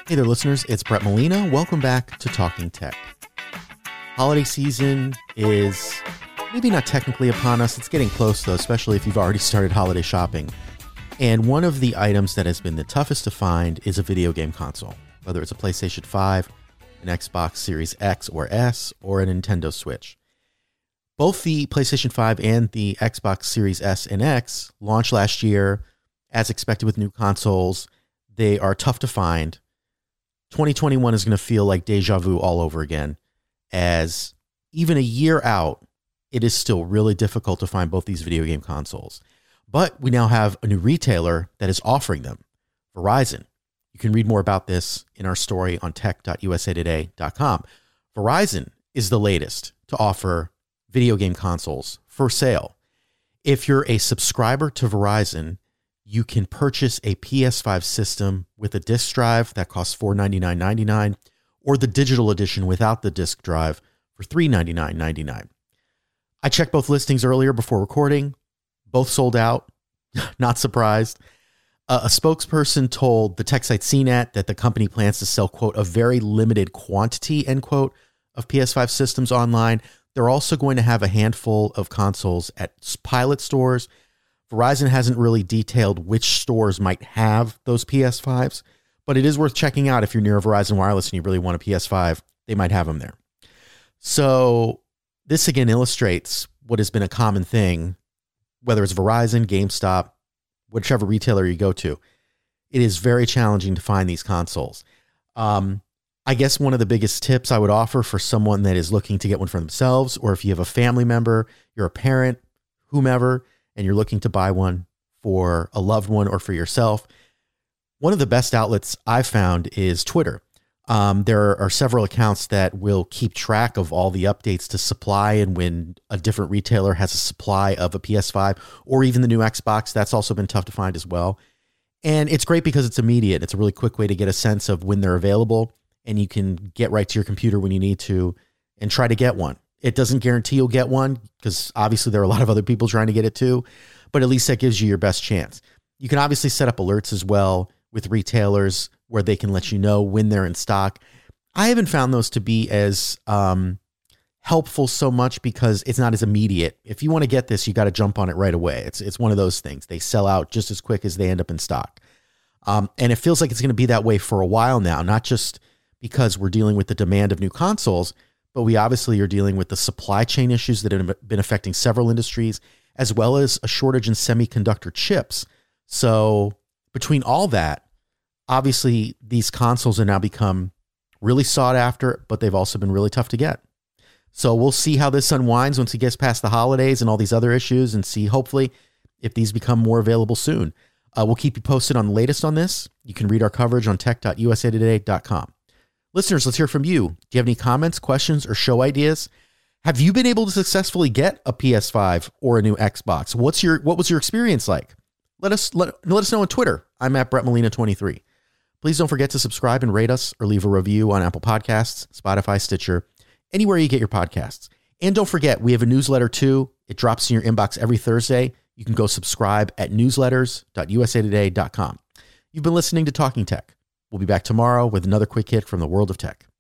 Hey there, listeners. It's Brett Molina. Welcome back to Talking Tech. Holiday season is maybe not technically upon us. It's getting close, though, especially if you've already started holiday shopping. And one of the items that has been the toughest to find is a video game console, whether it's a PlayStation 5, an Xbox Series X or S, or a Nintendo Switch. Both the PlayStation 5 and the Xbox Series S and X launched last year. As expected with new consoles, they are tough to find. 2021 is going to feel like deja vu all over again, as even a year out, it is still really difficult to find both these video game consoles. But we now have a new retailer that is offering them, Verizon. You can read more about this in our story on tech.usatoday.com. Verizon is the latest to offer video game consoles for sale. If you're a subscriber to Verizon, you can purchase a PS5 system with a disc drive that costs $499.99, or the digital edition without the disc drive for $399.99. I checked both listings earlier before recording. Both sold out. Not surprised. A spokesperson told the tech site CNET that the company plans to sell, quote, a very limited quantity, end quote, of PS5 systems online. They're also going to have a handful of consoles at pilot stores. Verizon hasn't really detailed which stores might have those PS5s, but it is worth checking out if you're near a Verizon Wireless and you really want a PS5. They might have them there. So this again illustrates what has been a common thing, whether it's Verizon, GameStop, whichever retailer you go to. It is very challenging to find these consoles. I guess one of the biggest tips I would offer for someone that is looking to get one for themselves, or if you have a family member, you're a parent, whomever, and you're looking to buy one for a loved one or for yourself, one of the best outlets I've found is Twitter. There are several accounts that will keep track of all the updates to supply, and when a different retailer has a supply of a PS5 or even the new Xbox, that's also been tough to find as well. And it's great because it's immediate. It's a really quick way to get a sense of when they're available, and you can get right to your computer when you need to and try to get one. It doesn't guarantee you'll get one because obviously there are a lot of other people trying to get it too, but at least that gives you your best chance. You can obviously set up alerts as well with retailers where they can let you know when they're in stock. I haven't found those to be as helpful so much because it's not as immediate. If you want to get this, you got to jump on it right away. It's one of those things. They sell out just as quick as they end up in stock. And it feels like it's going to be that way for a while now, not just because we're dealing with the demand of new consoles, but we obviously are dealing with the supply chain issues that have been affecting several industries, as well as a shortage in semiconductor chips. So between all that, obviously these consoles have now become really sought after, but they've also been really tough to get. So we'll see how this unwinds once it gets past the holidays and all these other issues, and see hopefully if these become more available soon. We'll keep you posted on the latest on this. You can read our coverage on tech.usatoday.com. Listeners, let's hear from you. Do you have any comments, questions, or show ideas? Have you been able to successfully get a PS5 or a new Xbox? What was your experience like? Let us know on Twitter. I'm at Brett Molina 23. Please don't forget to subscribe and rate us or leave a review on Apple Podcasts, Spotify, Stitcher, anywhere you get your podcasts. And don't forget, we have a newsletter too. It drops in your inbox every Thursday. You can go subscribe at newsletters.usatoday.com. You've been listening to Talking Tech. We'll be back tomorrow with another quick hit from the world of tech.